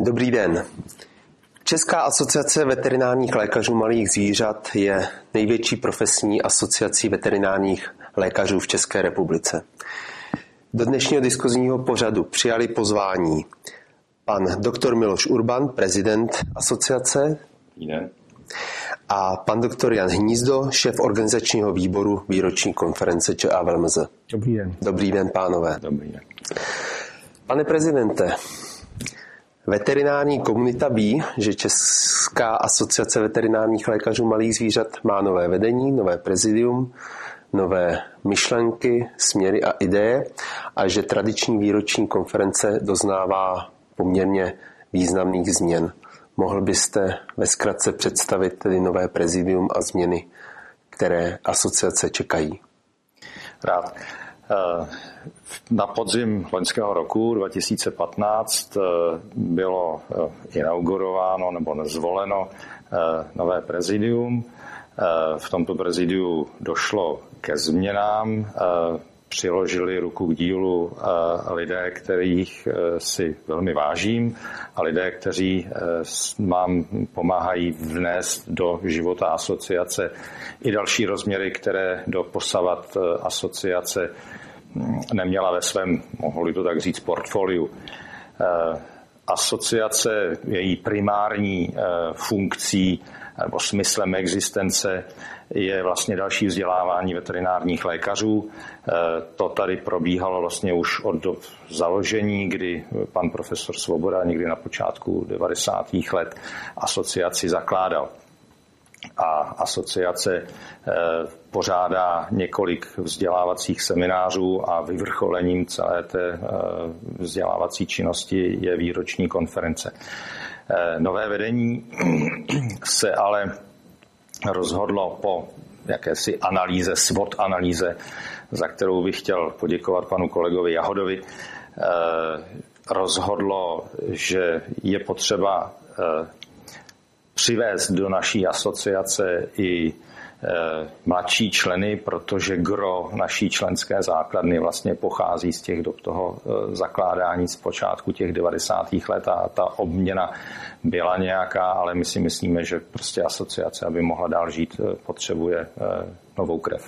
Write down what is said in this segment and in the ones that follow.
Dobrý den. Česká asociace veterinárních lékařů malých zvířat je největší profesní asociací veterinárních lékařů v České republice. Do dnešního diskuzního pořadu přijali pozvání pan doktor Miloš Urban, prezident asociace, a pan doktor Jan Hnízdo, šéf organizačního výboru výroční konference ČAVLMZ. Dobrý den. Dobrý den, pánové. Dobrý den. Pane prezidente, veterinární komunita ví, že Česká asociace veterinárních lékařů malých zvířat má nové vedení, nové prezidium, nové myšlenky, směry a ideje a že tradiční výroční konference doznává poměrně významných změn. Mohl byste ve zkratce představit tedy nové prezidium a změny, které asociace čekají? Rád. Na podzim loňského roku 2015 bylo inaugurováno nebo zvoleno nové prezidium. V tomto prezidiu došlo ke změnám. Přiložili ruku k dílu lidé, kterých si velmi vážím, a lidé, kteří nám pomáhají vnést do života asociace i další rozměry, které doposavat asociace neměla ve svém, mohli to tak říct, portfoliu. Asociace, její primární funkcí nebo smyslem existence je vlastně další vzdělávání veterinárních lékařů. To tady probíhalo vlastně už od dob založení, kdy pan profesor Svoboda někdy na počátku 90. let asociaci zakládal. A asociace pořádá několik vzdělávacích seminářů a vyvrcholením celé té vzdělávací činnosti je výroční konference. Nové vedení se ale rozhodlo po jakési analýze, SWOT analýze, za kterou bych chtěl poděkovat panu kolegovi Jahodovi, rozhodlo, že je potřeba přivést do naší asociace i mladší členy, protože gro naší členské základny vlastně pochází z těch dob toho zakládání z počátku těch 90. let a ta obměna byla nějaká, ale my si myslíme, že prostě asociace, aby mohla dál žít, potřebuje novou krev.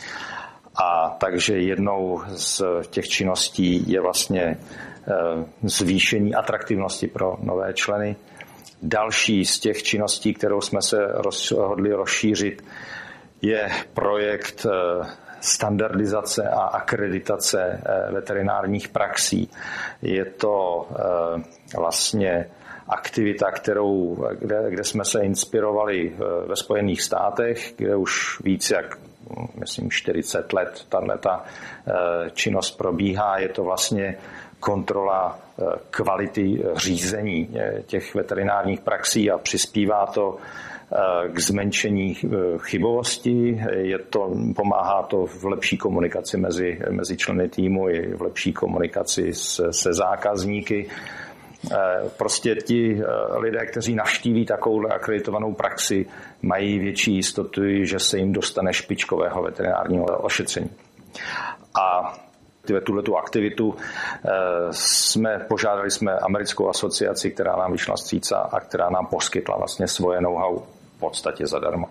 A takže jednou z těch činností je vlastně zvýšení atraktivnosti pro nové členy. Další z těch činností, kterou jsme se rozhodli rozšířit, je projekt standardizace a akreditace veterinárních praxí. Je to vlastně aktivita, kde jsme se inspirovali ve Spojených státech, kde už víc jak, myslím, 40 let tato činnost probíhá. Je to vlastně kontrola kvality řízení těch veterinárních praxí a přispívá to k zmenšení chybovosti. Pomáhá to v lepší komunikaci mezi členy týmu i v lepší komunikaci se zákazníky. Prostě ti lidé, kteří navštíví takovou akreditovanou praxi, mají větší jistotu, že se jim dostane špičkového veterinárního ošetření. A tuhletu aktivitu požádali jsme americkou asociaci, která nám vyšla vstříc a která nám poskytla vlastně svoje know-how v podstatě zadarmo.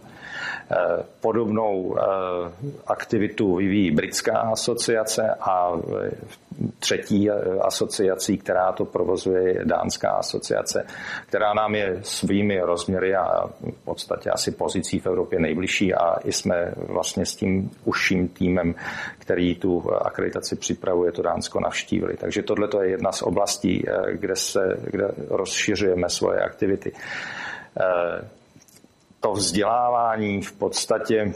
Podobnou aktivitu vyvíjí britská asociace a třetí asociací, která to provozuje, je dánská asociace, která nám je svými rozměry a v podstatě asi pozicí v Evropě nejbližší a i jsme vlastně s tím užším týmem, který tu akreditaci připravuje, to Dánsko navštívili. Takže tohle je jedna z oblastí, kde rozšiřujeme svoje aktivity. To vzdělávání v podstatě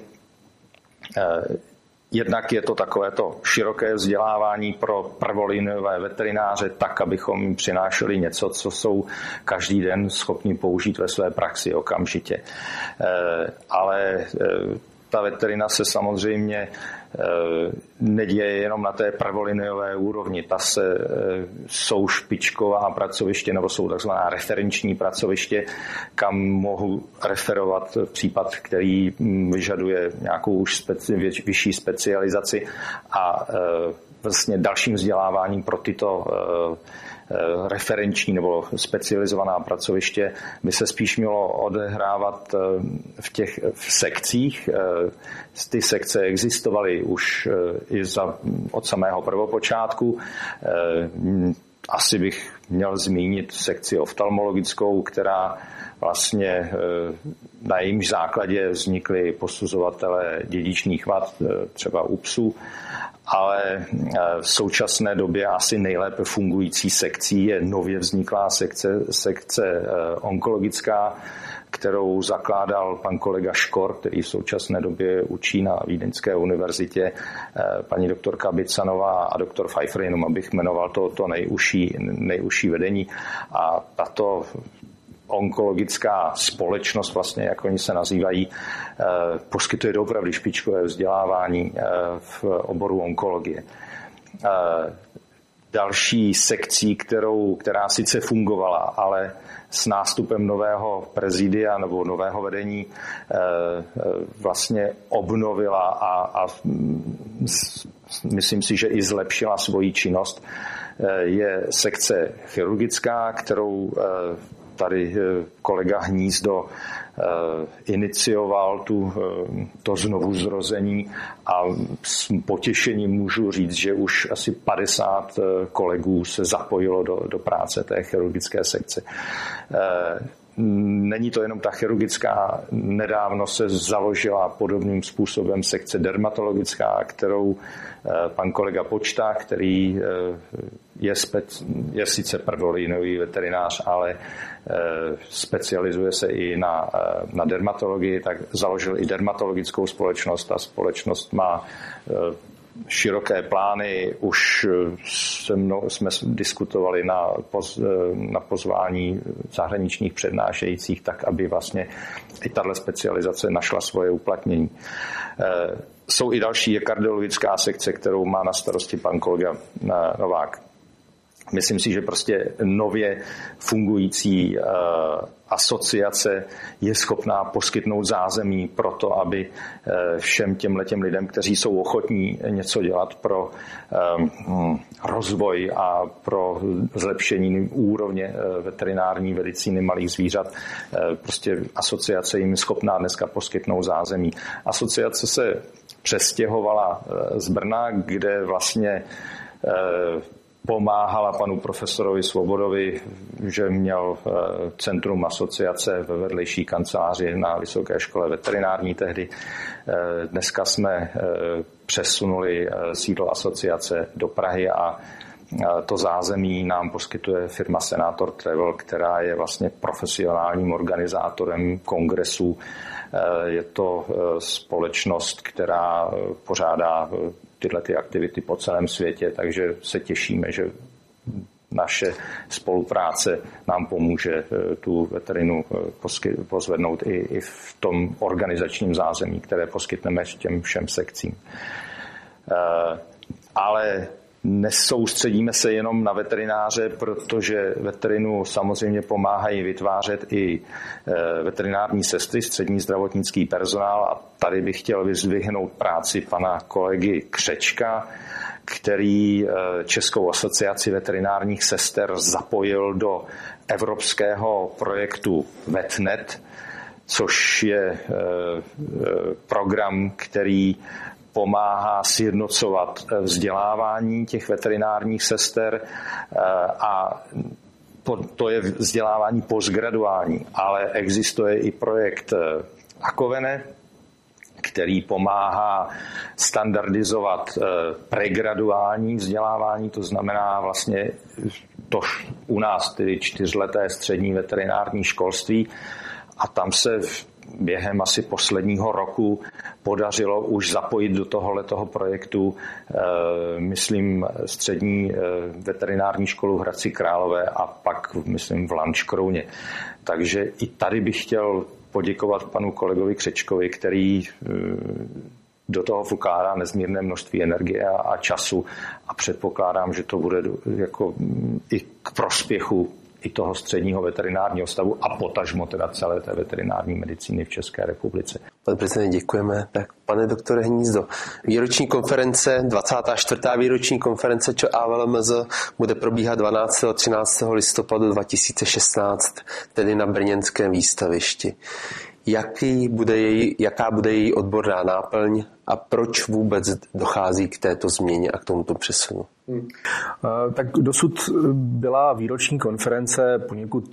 jednak je to takovéto široké vzdělávání pro prvolinové veterináře tak, abychom jim přinášeli něco, co jsou každý den schopni použít ve své praxi okamžitě. Ale ta veterina se samozřejmě neděje jenom na té prvoliniové úrovni. Jsou špičková pracoviště nebo jsou takzvaná referenční pracoviště, kam mohu referovat případ, který vyžaduje nějakou už vyšší specializaci a vlastně dalším vzděláváním pro tyto referenční nebo specializovaná pracoviště by se spíš mělo odehrávat v sekcích. Ty sekce existovaly už i od samého prvopočátku. Asi bych měl zmínit sekci oftalmologickou, která vlastně na jejímž základě vznikly posuzovatelé dědičných vad, třeba u psů, ale v současné době asi nejlépe fungující sekcí je nově vzniklá sekce onkologická, kterou zakládal pan kolega Škor, který v současné době učí na Vídeňské univerzitě, paní doktorka Bicanová a doktor Pfeiffer, jenom abych jmenoval to nejužší vedení. A tato onkologická společnost, vlastně, jak oni se nazývají, poskytuje doopravdy špičkové vzdělávání v oboru onkologie. Další sekcí, která sice fungovala, ale s nástupem nového prezidia nebo nového vedení vlastně obnovila a myslím si, že i zlepšila svoji činnost, je sekce chirurgická, kterou tady kolega Hnízdo inicioval to znovuzrození a s potěšením můžu říct, že už asi 50 kolegů se zapojilo do práce té chirurgické sekce. Není to jenom ta chirurgická, nedávno se založila podobným způsobem sekce dermatologická, kterou pan kolega Počta, který je sice prvolinový veterinář, ale specializuje se i na dermatologii, tak založil i dermatologickou společnost. Ta společnost má široké plány, už jsme diskutovali na pozvání zahraničních přednášejících, tak aby vlastně i tato specializace našla svoje uplatnění. Jsou i další, je kardiologická sekce, kterou má na starosti pan kolega Novák. Myslím si, že prostě nově fungující asociace je schopná poskytnout zázemí pro to, aby všem těmhletěm lidem, kteří jsou ochotní něco dělat pro rozvoj a pro zlepšení úrovně veterinární medicíny malých zvířat, prostě asociace jim je schopná dneska poskytnout zázemí. Asociace se přestěhovala z Brna, kde vlastně pomáhala panu profesorovi Svobodovi, že měl centrum asociace ve vedlejší kanceláři na Vysoké škole veterinární tehdy. Dneska jsme přesunuli sídlo asociace do Prahy a to zázemí nám poskytuje firma Senator Travel, která je vlastně profesionálním organizátorem kongresů. Je to společnost, která pořádá tyhle ty aktivity po celém světě, takže se těšíme, že naše spolupráce nám pomůže tu veterinu pozvednout i v tom organizačním zázemí, které poskytneme těm všem sekcím. Ale nesoustředíme se jenom na veterináře, protože veterinu samozřejmě pomáhají vytvářet i veterinární sestry, střední zdravotnický personál, a tady bych chtěl vyzdvihnout práci pana kolegy Křečka, který Českou asociaci veterinárních sester zapojil do evropského projektu VetNet, což je program, který pomáhá sjednocovat vzdělávání těch veterinárních sester a to je vzdělávání postgraduální, ale existuje i projekt Akovene, který pomáhá standardizovat pregraduální vzdělávání, to znamená vlastně to u nás tedy 4leté střední veterinární školství, a tam se během asi posledního roku podařilo už zapojit do tohoto projektu, myslím, střední veterinární školu v Hradci Králové a pak, myslím, v Lanškrouně. Takže i tady bych chtěl poděkovat panu kolegovi Křečkovi, který do toho vkládá nezmírné množství energie a času, a předpokládám, že to bude jako i k prospěchu i toho středního veterinárního stavu a potažmo teda celé té veterinární medicíny v České republice. Pane prezident, děkujeme. Tak, pane doktore Hnízdo, výroční konference, 24. výroční konference ČAVLMZ bude probíhat 12. a 13. listopadu 2016, tedy na brněnském výstavišti. Jaká bude její odborná náplň a proč vůbec dochází k této změně a k tomuto přesunu? Tak dosud byla výroční konference poněkud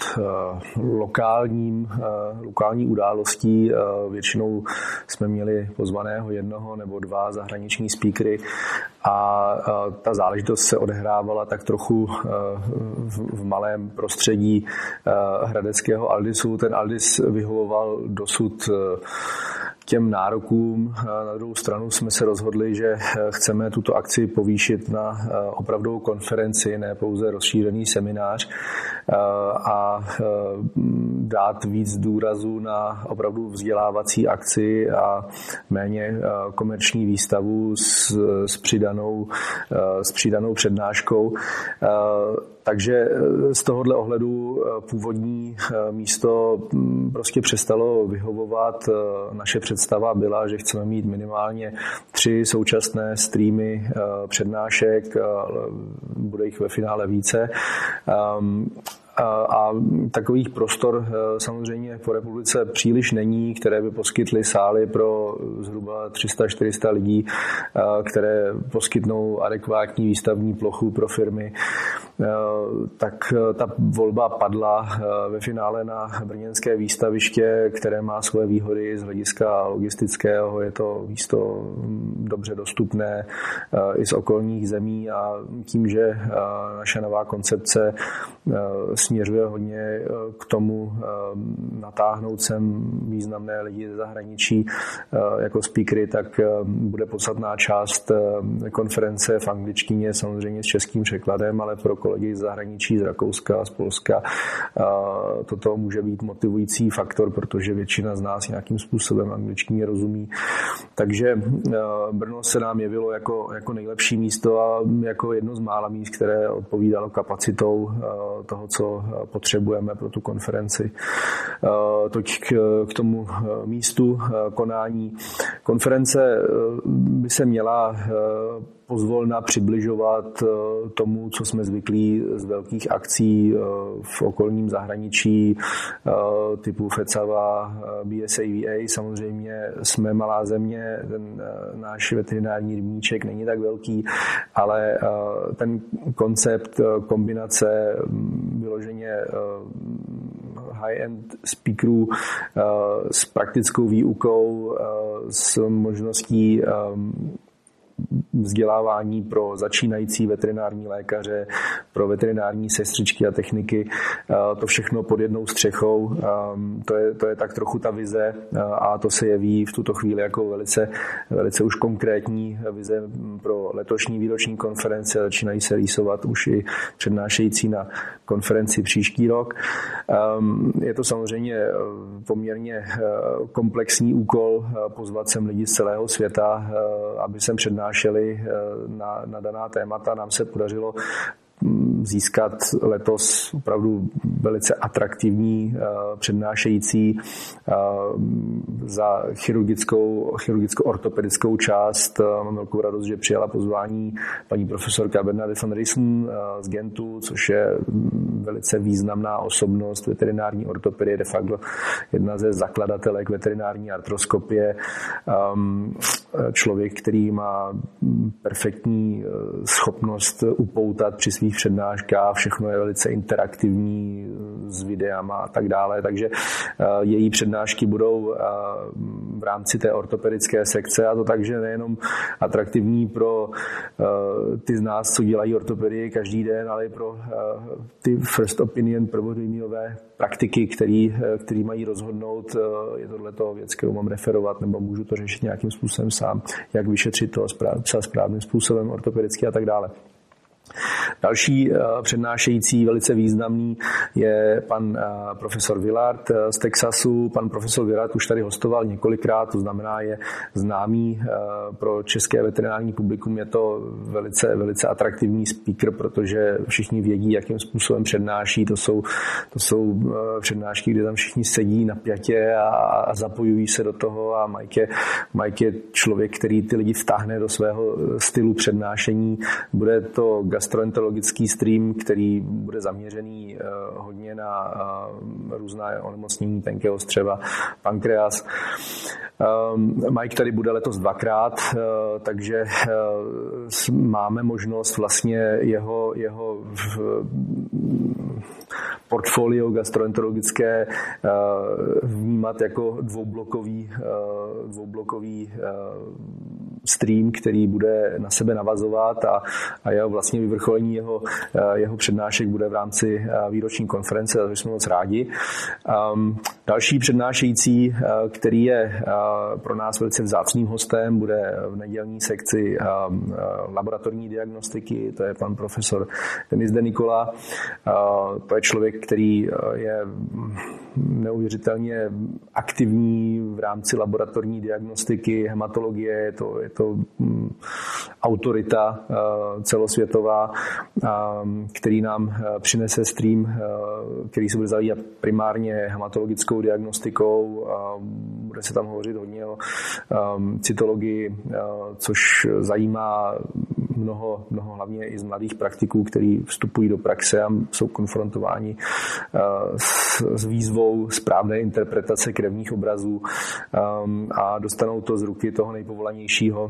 lokální událostí. Většinou jsme měli pozvaného jednoho nebo dva zahraniční speakery a ta záležitost se odehrávala tak trochu v malém prostředí hradeckého Aldisu. Ten Aldis vyhovoval dosud těm nárokům. Na druhou stranu jsme se rozhodli, že chceme tuto akci povýšit na opravdovou konferenci, ne pouze rozšířený seminář a dát víc důrazu na opravdu vzdělávací akci a méně komerční výstavu s přidanou přednáškou. Takže z tohohle ohledu původní místo prostě přestalo vyhovovat. Naše představa byla, že chceme mít minimálně 3 současné streamy přednášek, bude jich ve finále více. A takových prostor samozřejmě po republice příliš není, které by poskytly sály pro zhruba 300-400 lidí, které poskytnou adekvátní výstavní plochu pro firmy. Tak ta volba padla ve finále na brněnské výstaviště, které má svoje výhody z hlediska logistického. Je to místo dobře dostupné i z okolních zemí a tím, že naše nová koncepce směřuje hodně k tomu natáhnout sem významné lidi ze zahraničí jako speakery, tak bude podstatná část konference v angličtině, samozřejmě s českým překladem, ale pro kolegy z zahraničí, z Rakouska, z Polska toto může být motivující faktor, protože většina z nás nějakým způsobem angličtině rozumí. Takže Brno se nám jevilo jako nejlepší místo a jako jedno z mála míst, které odpovídalo kapacitou toho, co potřebujeme pro tu konferenci. Toť k tomu místu konání. Konference by se měla pozvolna přibližovat tomu, co jsme zvyklí z velkých akcí v okolním zahraničí typu FECAVA, BSAVA. Samozřejmě jsme malá země, ten náš veterinární rybníček není tak velký, ale ten koncept kombinace vyloženě high-end speakerů s praktickou výukou, s možností vzdělávání pro začínající veterinární lékaře, pro veterinární sestřičky a techniky, to všechno pod jednou střechou. To je tak trochu ta vize a to se jeví v tuto chvíli jako velice už konkrétní vize pro letošní výroční konferenci a začínají se rýsovat už i přednášející na konferenci příští rok. Je to samozřejmě poměrně komplexní úkol pozvat sem lidi z celého světa, aby sem přednášeli na daná témata. Nám se podařilo získat letos opravdu velice atraktivní přednášející za chirurgicko-ortopedickou část. Mám velkou radost, že přijala pozvání paní profesorka Bernadette van Riesen z Gentu, což je velice významná osobnost veterinární ortopedie, de facto jedna ze zakladatelek veterinární artroskopie. Člověk, který má perfektní schopnost upoutat při svých přednáškách, všechno je velice interaktivní s videama a tak dále, takže její přednášky budou v rámci té ortopedické sekce a to takže nejenom atraktivní pro ty z nás, co dělají ortopedii každý den, ale i pro ty first opinion prvolinijové praktiky, který mají rozhodnout, je tohleto věc, kterou mám referovat, nebo můžu to řešit nějakým způsobem sám, jak vyšetřit to správným způsobem ortopedicky a tak dále. Další přednášející velice významný je pan profesor Willard z Texasu. Pan profesor Willard už tady hostoval několikrát, to znamená, je známý pro české veterinární publikum. Je to velice atraktivní speaker, protože všichni vědí, jakým způsobem přednáší. To jsou přednášky, kde tam všichni sedí napjatě a zapojují se do toho a Mike je člověk, který ty lidi vtáhne do svého stylu přednášení. Bude to gastroenterologický stream, který bude zaměřený hodně na různá onemocnění tenkého střeva, pankreas. Mike tady bude letos 2krát, takže máme možnost vlastně jeho portfolio gastroenterologické vnímat jako dvoublokový stream, který bude na sebe navazovat a jeho vlastně vyvrcholení jeho přednášek bude v rámci výroční konference, takže jsme moc rádi. Další přednášející, který je pro nás velice vzácným hostem, bude v nedělní sekci laboratorní diagnostiky, to je pan profesor Denis de Nikola. To je člověk, který je neuvěřitelně aktivní v rámci laboratorní diagnostiky, hematologie, je to autorita celosvětová, který nám přinese stream, který se bude zabývat primárně hematologickou diagnostikou. Bude se tam hovořit hodně o cytologii, což zajímá mnoho hlavně i z mladých praktiků, kteří vstupují do praxe a jsou konfrontováni s výzvou správné interpretace krevních obrazů a dostanou to z ruky toho nejpovolanějšího.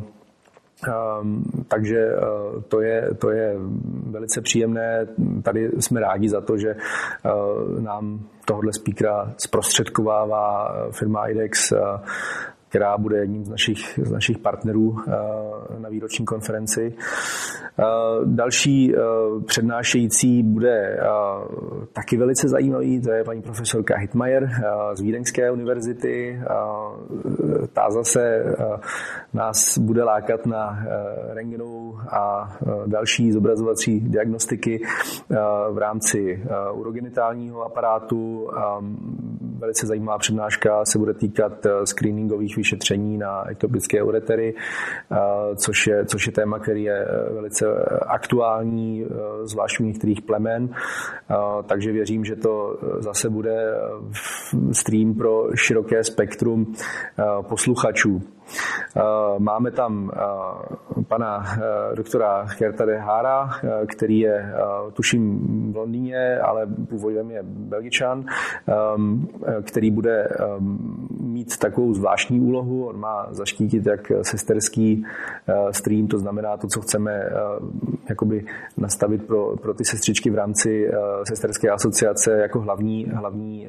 Takže to je velice příjemné. Tady jsme rádi za to, že nám tohohle speakera zprostředkovává firma IDEX, která bude jedním z našich partnerů na výroční konferenci. Další přednášející bude taky velice zajímavý, to je paní profesorka Hittmeier z Vídeňské univerzity. Ta zase nás bude lákat na rentgenovou a další zobrazovací diagnostiky v rámci urogenitálního aparátu. Velice zajímavá přednáška se bude týkat screeningových vyšetření na ektopické uretery, což je téma, který je velice aktuální, zvlášť u některých plemen. Takže věřím, že to zase bude stream pro široké spektrum posluchačů. Máme tam pana doktora Gerta de Hara, který je, tuším, v Londýně, ale původem je Belgičan, který bude mít takovou zvláštní úlohu. On má zaštítit jak sesterský stream, to znamená to, co chceme jakoby nastavit pro ty sestřičky v rámci sesterské asociace jako hlavní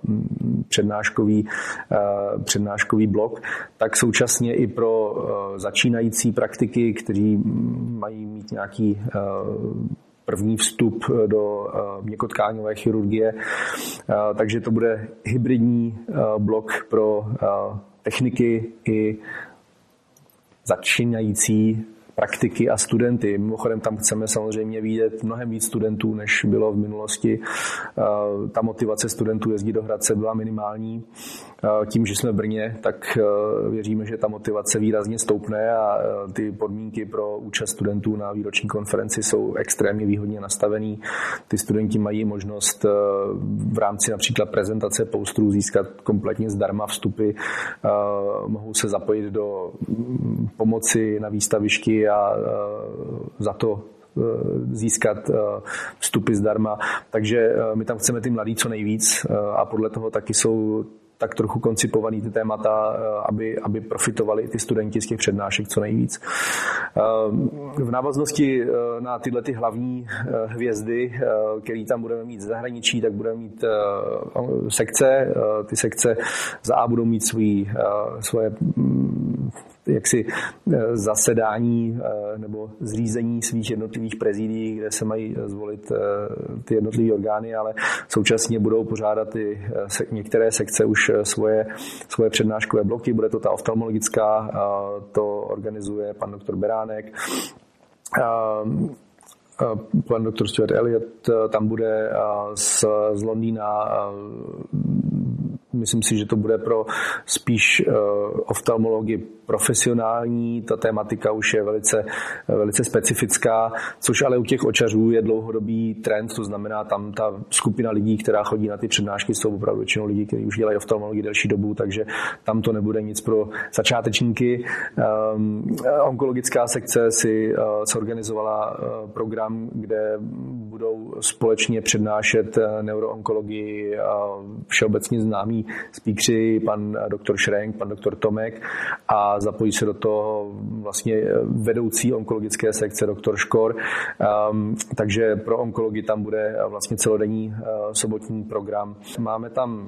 přednáškový blok, tak současně i pro začínající praktiky, kteří mají mít nějaký první vstup do měkkotkáňové chirurgie. Takže to bude hybridní blok pro techniky i začínající praktiky a studenty. Mimochodem tam chceme samozřejmě vidět mnohem víc studentů, než bylo v minulosti. Ta motivace studentů jezdit do Hradce byla minimální. Tím, že jsme v Brně, tak věříme, že ta motivace výrazně stoupne a ty podmínky pro účast studentů na výroční konferenci jsou extrémně výhodně nastavený. Ty studenti mají možnost v rámci například prezentace posterů získat kompletně zdarma vstupy. Mohou se zapojit do pomoci na výstavišti a za to získat vstupy zdarma. Takže my tam chceme ty mladí co nejvíc a podle toho taky jsou tak trochu koncipovaný ty témata, aby profitovali ty studenti z těch přednášek co nejvíc. V návaznosti na tyhle ty hlavní hvězdy, které tam budeme mít z zahraničí, tak budeme mít sekce. Ty sekce za A budou mít svoje jaksi zasedání nebo zřízení svých jednotlivých prezidií, kde se mají zvolit ty jednotlivé orgány, ale současně budou pořádat některé sekce už svoje přednáškové bloky. Bude to ta oftalmologická, to organizuje pan doktor Beránek. pan doktor Stuart Elliott tam bude z Londýna. Myslím si, že to bude pro spíš oftalmologii profesionální. Ta tematika už je velice specifická, což ale u těch očařů je dlouhodobý trend, to znamená tam ta skupina lidí, která chodí na ty přednášky, jsou opravdu většinou lidi, kteří už dělají oftalmologii delší dobu, takže tam to nebude nic pro začátečníky. Onkologická sekce si zorganizovala program, kde budou společně přednášet neuroonkologii všeobecně známí speakři, pan doktor Šrenk, pan doktor Tomek, a zapojí se do toho vlastně vedoucí onkologické sekce doktor Škor. Takže pro onkologii tam bude vlastně celodenní sobotní program. Máme tam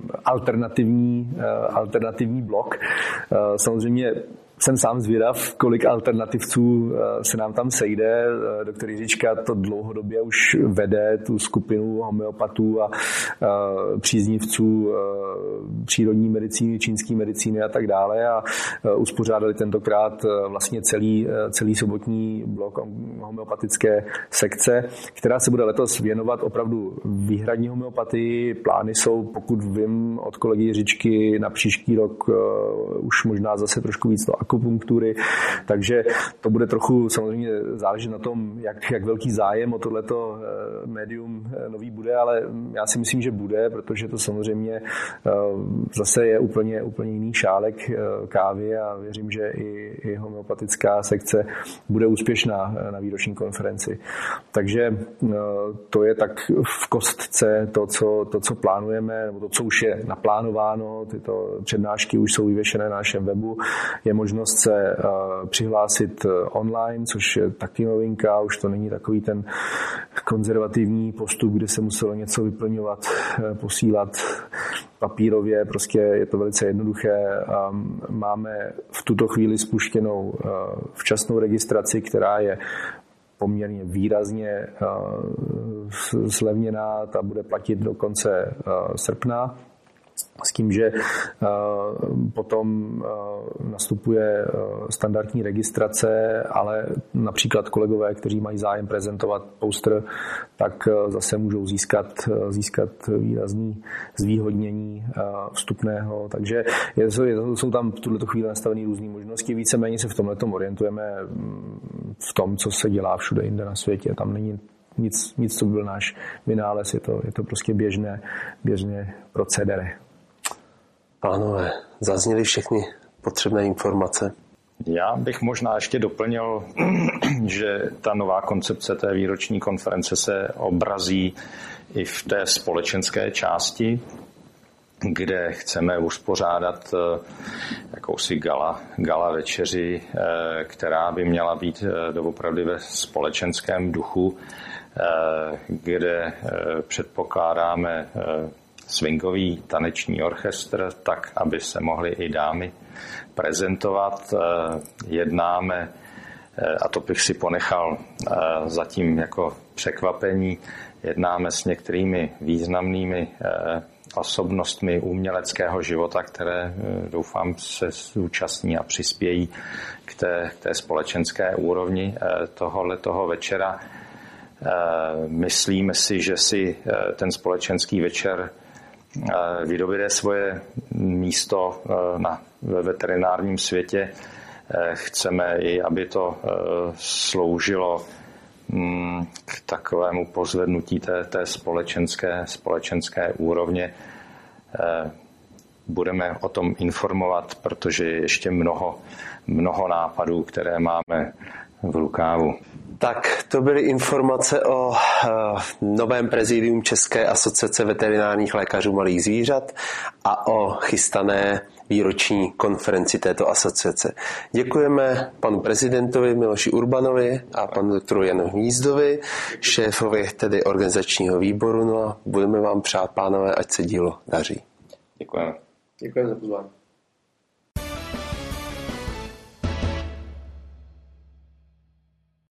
alternativní blok. Samozřejmě jsem sám zvědav, kolik alternativců se nám tam sejde. Doktor Jiříčka to dlouhodobě už vede, tu skupinu homeopatů a příznivců přírodní medicíny, čínské medicíny a tak dále, a uspořádali tentokrát vlastně celý sobotní blok homeopatické sekce, která se bude letos věnovat opravdu výhradní homeopatii. Plány jsou, pokud vím, od kolegy Jiříčky na příští rok už možná zase trošku víc do akupunktury, takže to bude trochu samozřejmě záležet na tom, jak velký zájem o tohleto médium nový bude, ale já si myslím, že bude, protože to samozřejmě zase je úplně jiný šálek kávy a věřím, že i homeopatická sekce bude úspěšná na výroční konferenci. Takže to je tak v kostce to, co plánujeme, nebo to, co už je naplánováno. Tyto přednášky už jsou vyvěšené na našem webu. Je možnost se přihlásit online, což je taky novinka. Už to není takový ten konzervativní postup, kde se muselo něco vyplňovat, posílat papírově, prostě je to velice jednoduché. Máme v tuto chvíli spuštěnou včasnou registraci, která je poměrně výrazně zlevněná, ta bude platit do konce srpna. S tím, že potom nastupuje standardní registrace, ale například kolegové, kteří mají zájem prezentovat poster, tak zase můžou získat výrazný zvýhodnění vstupného. Takže jsou tam v tuto chvíli nastavené různé možnosti. Víceméně se v tomhletom orientujeme v tom, co se dělá všude jinde na světě. Tam není nic, co by byl náš vynález, je to prostě běžné procedere. Pánové, zazněly všechny potřebné informace. Já bych možná ještě doplnil, že ta nová koncepce té výroční konference se obrazí i v té společenské části, kde chceme uspořádat jakousi gala večeři, která by měla být doopravdy ve společenském duchu, kde předpokládáme swingový taneční orchestr, tak, aby se mohly i dámy prezentovat. Jednáme, a to bych si ponechal zatím jako překvapení, jednáme s některými významnými osobnostmi uměleckého života, které doufám se zúčastní a přispějí k té společenské úrovni tohoto večera. Myslíme si, že si ten společenský večer vydobíde svoje místo ve veterinárním světě. Chceme i, aby to sloužilo k takovému pozvednutí té společenské úrovně. Budeme o tom informovat, protože je ještě mnoho nápadů, které máme v rukávu. Tak to byly informace o novém prezidium České asociace veterinárních lékařů malých zvířat a o chystané výroční konferenci této asociace. Děkujeme panu prezidentovi Miloši Urbanovi a panu doktoru Janu Hnízdovi, šéfovi tedy organizačního výboru. No a budeme vám přát, pánové, ať se dílo daří. Děkujeme. Děkujeme za pozvání.